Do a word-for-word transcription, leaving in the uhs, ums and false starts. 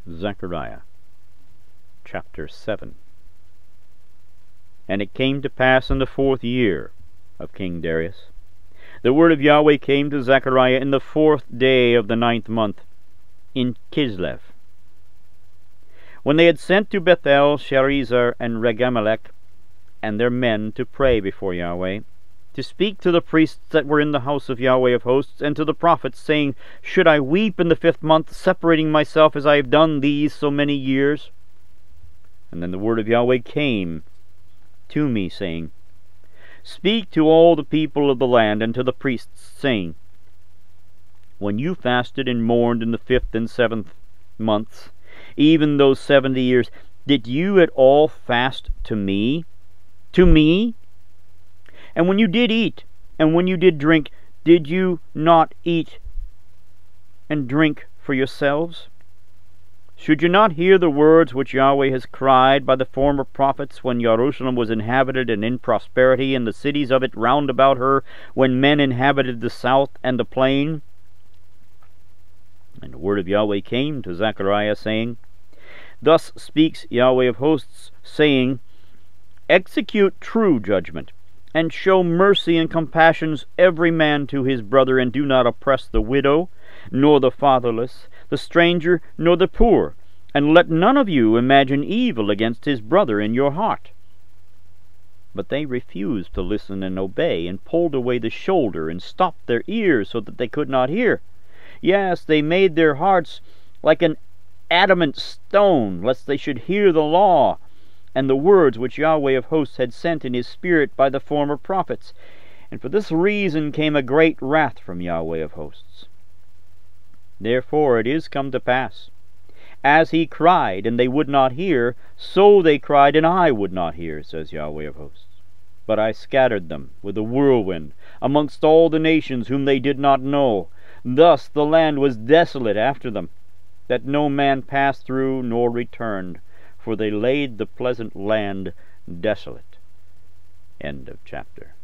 Zechariah chapter seven. And it came to pass in the fourth year of King Darius, the word of Yahweh came to Zechariah in the fourth day of the ninth month, in Kislev. When they had sent to Bethel Sharezer and Regamelech and their men to pray before Yahweh, to speak to the priests that were in the house of Yahweh of hosts, and to the prophets, saying, Should I weep in the fifth month, separating myself as I have done these so many years? And then the word of Yahweh came to me, saying, Speak to all the people of the land, and to the priests, saying, When you fasted and mourned in the fifth and seventh months, even those seventy years, did you at all fast to me? To me? And when you did eat, and when you did drink, did you not eat and drink for yourselves? Should you not hear the words which Yahweh has cried by the former prophets, when Jerusalem was inhabited and in prosperity, and the cities of it round about her, when men inhabited the south and the plain? And the word of Yahweh came to Zechariah, saying, Thus speaks Yahweh of hosts, saying, Execute true judgment, and show mercy and compassions every man to his brother, and do not oppress the widow, nor the fatherless, the stranger, nor the poor, and let none of you imagine evil against his brother in your heart. But they refused to listen and obey, and pulled away the shoulder, and stopped their ears, so that they could not hear. Yes, they made their hearts like an adamant stone, lest they should hear the law, and the words which Yahweh of hosts had sent in his spirit by the former prophets. And for this reason came a great wrath from Yahweh of hosts. Therefore it is come to pass, as he cried, and they would not hear, so they cried, and I would not hear, says Yahweh of hosts. But I scattered them with a whirlwind amongst all the nations whom they did not know. Thus the land was desolate after them, that no man passed through nor returned, for they laid the pleasant land desolate. End of chapter.